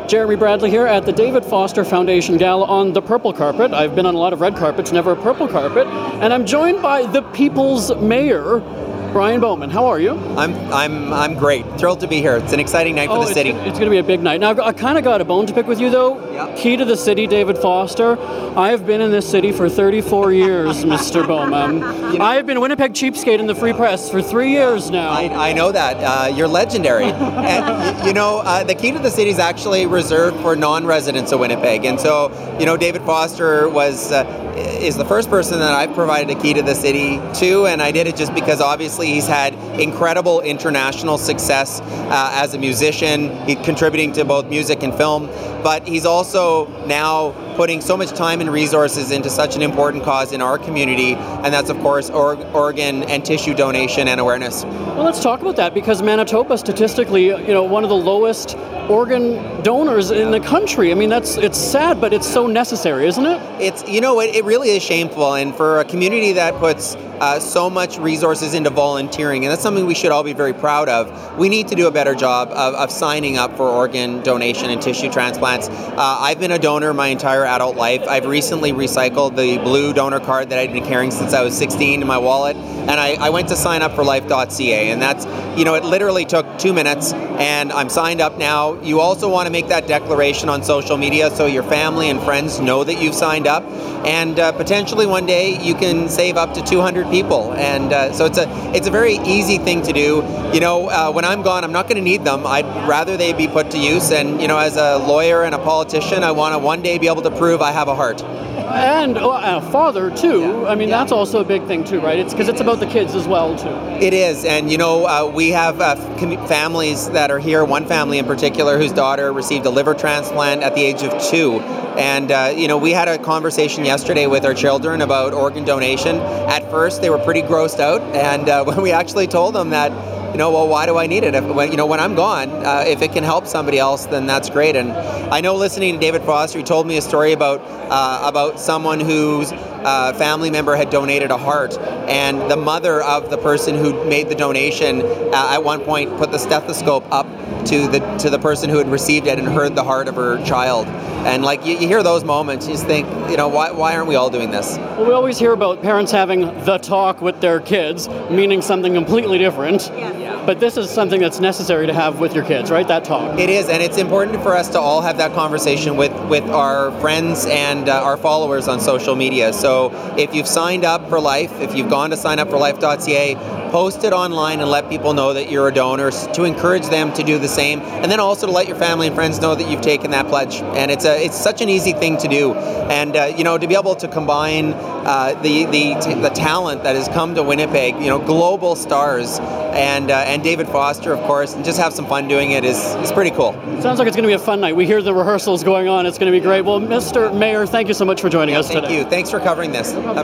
Jeremy Bradley here at the David Foster Foundation Gala on the purple carpet. I've been on a lot of red carpets, never a purple carpet, and I'm joined by the People's Mayor, Brian Bowman. How are you? I'm great. Thrilled to be here. It's an exciting night for the city. It's going to be a big night. Now, I kind of got a bone to pick with you, though. Yep. Key to the city, David Foster. I have been in this city for 34 years, Mr. Bowman. I have been Winnipeg Cheapskate in the Free Press for 3 years now. I know that. You're legendary. And, the key to the city is actually reserved for non-residents of Winnipeg. And so, David Foster is the first person that I've provided a key to the city to, and I did it just because obviously he's had incredible international success as a musician. He's contributing to both music and film, but he's also now putting so much time and resources into such an important cause in our community, and that's of course organ and tissue donation and awareness. Well, let's talk about that, because Manitoba statistically, one of the lowest organ donors in the country. I mean, it's sad, but it's so necessary, isn't it? It really is shameful, and for a community that puts so much resources into volunteering, and that's something we should all be very proud of. We need to do a better job of signing up for organ donation and tissue transplants. I've been a donor my entire adult life. I've recently recycled the blue donor card that I'd been carrying since I was 16 in my wallet, and I went to sign up for life.ca, and that's, it literally took 2 minutes, and I'm signed up now. You also want to make that declaration on social media so your family and friends know that you've signed up, and potentially one day you can save up to 200 people, and so it's a very easy thing to do. When I'm gone, I'm not going to need them. I'd rather they be put to use, and as a lawyer and a politician, I want to one day be able to prove I have a heart. And a father too. Yeah. I mean, that's also a big thing too, right? It's because it's about the kids as well too. It is, and we have families that are here. One family in particular whose daughter received a liver transplant at the age of 2, and we had a conversation yesterday with our children about organ donation. At first, they were pretty grossed out, and when we actually told them that, why do I need it? When I'm gone, if it can help somebody else, then that's great. And I know, listening to David Foster, he told me a story about someone whose family member had donated a heart, and the mother of the person who made the donation at one point put the stethoscope up to the person who had received it and heard the heart of her child. And you hear those moments, you just think, why aren't we all doing this? Well, we always hear about parents having the talk with their kids, meaning something completely different. Yeah. But this is something that's necessary to have with your kids, right? That talk. It is, and it's important for us to all have that conversation with our friends and our followers on social media. So if you've signed up for Life, if you've gone to sign up for life.ca, post it online and let people know that you're a donor, to encourage them to do the same, and then also to let your family and friends know that you've taken that pledge. And it's such an easy thing to do, and to be able to combine the talent that has come to Winnipeg, global stars, and David Foster, of course, and just have some fun doing it is pretty cool. Sounds like it's going to be a fun night. We hear the rehearsals going on. It's going to be great. Well, Mr. Mayor, thank you so much for joining us today. Thank you. Thanks for covering this.